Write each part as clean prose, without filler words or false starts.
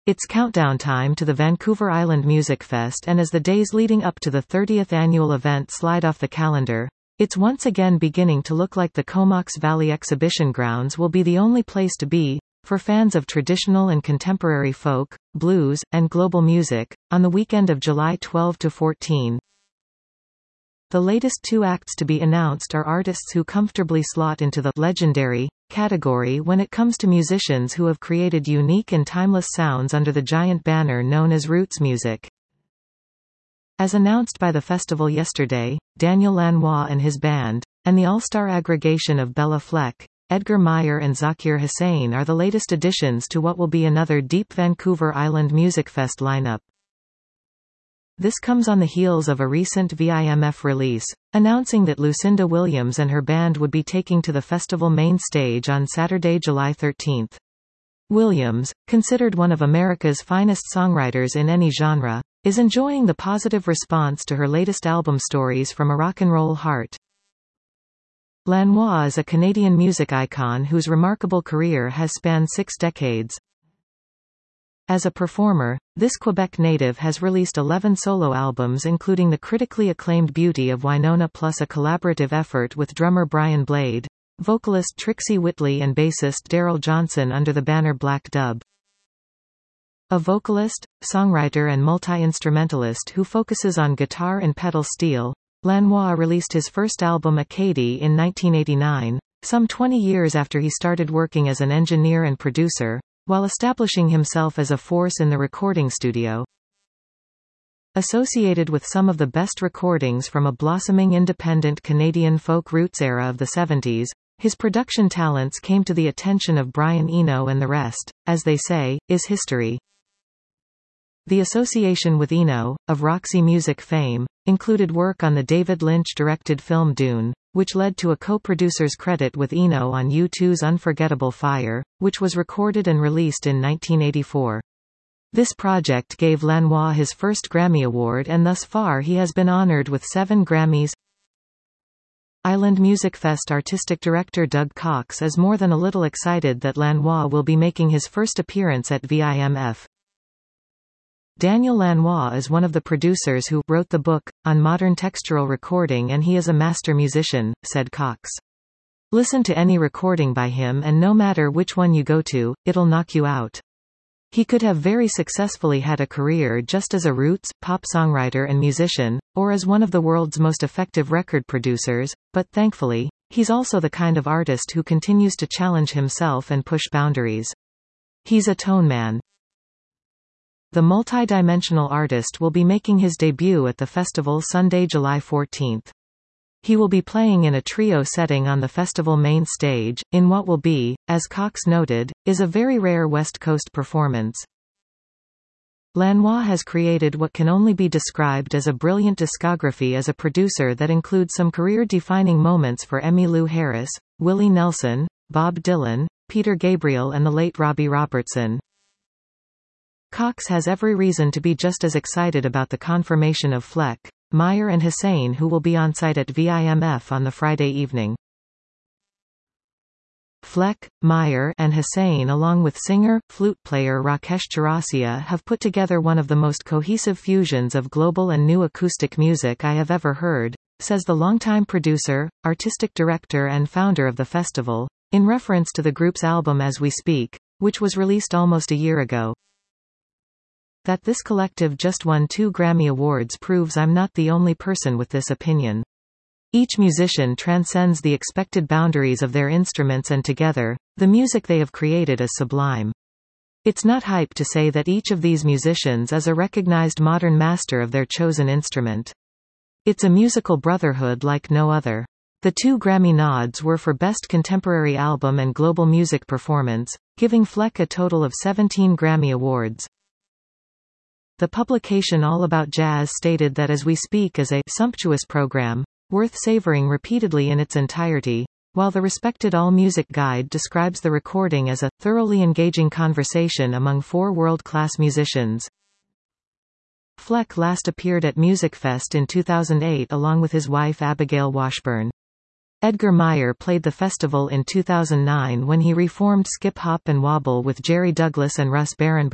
It's countdown time to the Vancouver Island Music Fest, and as the days leading up to the 30th annual event slide off the calendar, it's once again beginning to look like the Comox Valley Exhibition Grounds will be the only place to be, for fans of traditional and contemporary folk, blues, and global music, on the weekend of July 12 to 14. The latest two acts to be announced are artists who comfortably slot into the legendary category when it comes to musicians who have created unique and timeless sounds under the giant banner known as roots music. As announced by the festival yesterday, Daniel Lanois and his band, and the all-star aggregation of Bella Fleck, Edgar Meyer and Zakir Hussain are the latest additions to what will be another deep Vancouver Island Music Fest lineup. This comes on the heels of a recent VIMF release, announcing that Lucinda Williams and her band would be taking to the festival main stage on Saturday, July 13. Williams, considered one of America's finest songwriters in any genre, is enjoying the positive response to her latest album Stories from a Rock and Roll Heart. Lanois is a Canadian music icon whose remarkable career has spanned 6 decades. As a performer, this Quebec native has released 11 solo albums including the critically acclaimed Beauty of Winona plus a collaborative effort with drummer Brian Blade, vocalist Trixie Whitley and bassist Daryl Johnson under the banner Black Dub. A vocalist, songwriter and multi-instrumentalist who focuses on guitar and pedal steel, Lanois released his first album Acadie in 1989, some 20 years after he started working as an engineer and producer, while establishing himself as a force in the recording studio. Associated with some of the best recordings from a blossoming independent Canadian folk roots era of the 70s, his production talents came to the attention of Brian Eno, and the rest, as they say, is history. The association with Eno, of Roxy Music fame, included work on the David Lynch-directed film Dune, which led to a co-producer's credit with Eno on U2's Unforgettable Fire, which was recorded and released in 1984. This project gave Lanois his first Grammy Award, and thus far he has been honored with 7 Grammys. Island Music Fest artistic director Doug Cox is more than a little excited that Lanois will be making his first appearance at VIMF. Daniel Lanois is one of the producers who wrote the book on modern textural recording, and he is a master musician, said Cox. Listen to any recording by him and no matter which one you go to, it'll knock you out. He could have very successfully had a career just as a roots, pop songwriter and musician, or as one of the world's most effective record producers, but thankfully, he's also the kind of artist who continues to challenge himself and push boundaries. He's a tone man. The multidimensional artist will be making his debut at the festival Sunday, July 14. He will be playing in a trio setting on the festival main stage, in what will be, as Cox noted, is a very rare West Coast performance. Lanois has created what can only be described as a brilliant discography as a producer that includes some career-defining moments for Emmylou Harris, Willie Nelson, Bob Dylan, Peter Gabriel and the late Robbie Robertson. Cox has every reason to be just as excited about the confirmation of Fleck, Meyer and Hussain, who will be on site at VIMF on the Friday evening. Fleck, Meyer, and Hussain along with singer, flute player Rakesh Chaurasia have put together one of the most cohesive fusions of global and new acoustic music I have ever heard, says the longtime producer, artistic director and founder of the festival, in reference to the group's album As We Speak, which was released almost a year ago. That this collective just won 2 Grammy Awards proves I'm not the only person with this opinion. Each musician transcends the expected boundaries of their instruments, and together, the music they have created is sublime. It's not hype to say that each of these musicians is a recognized modern master of their chosen instrument. It's a musical brotherhood like no other. The 2 Grammy nods were for Best Contemporary Album and Global Music Performance, giving Fleck a total of 17 Grammy Awards. The publication All About Jazz stated that As We Speak is a sumptuous program, worth savoring repeatedly in its entirety, while the respected AllMusic Guide describes the recording as a thoroughly engaging conversation among 4 world-class musicians. Fleck last appeared at MusicFest in 2008 along with his wife Abigail Washburn. Edgar Meyer played the festival in 2009 when he reformed Skip Hop and Wobble with Jerry Douglas and Russ Barenberg,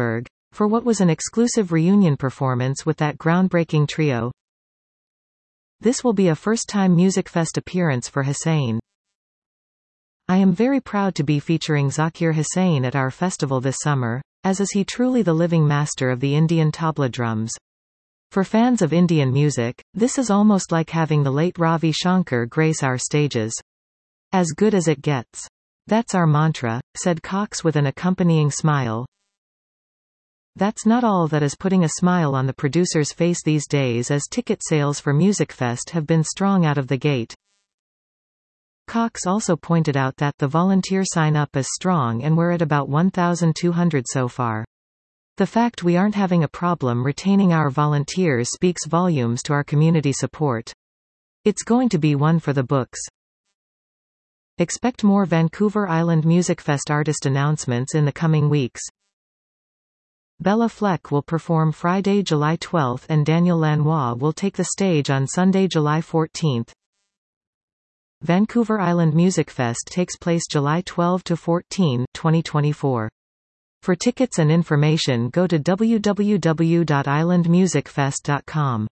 for what was an exclusive reunion performance with that groundbreaking trio. This will be a first-time MusicFest appearance for Hussain. I am very proud to be featuring Zakir Hussain at our festival this summer, as is he truly the living master of the Indian tabla drums. For fans of Indian music, this is almost like having the late Ravi Shankar grace our stages. As good as it gets. That's our mantra, said Cox with an accompanying smile. That's not all that is putting a smile on the producer's face these days, as ticket sales for MusicFest have been strong out of the gate. Cox also pointed out that the volunteer sign-up is strong and we're at about 1,200 so far. The fact we aren't having a problem retaining our volunteers speaks volumes to our community support. It's going to be one for the books. Expect more Vancouver Island MusicFest artist announcements in the coming weeks. Bella Fleck will perform Friday, July 12 and Daniel Lanois will take the stage on Sunday, July 14. Vancouver Island MusicFest takes place July 12 to 14, 2024. For tickets and information, go to www.islandmusicfest.com.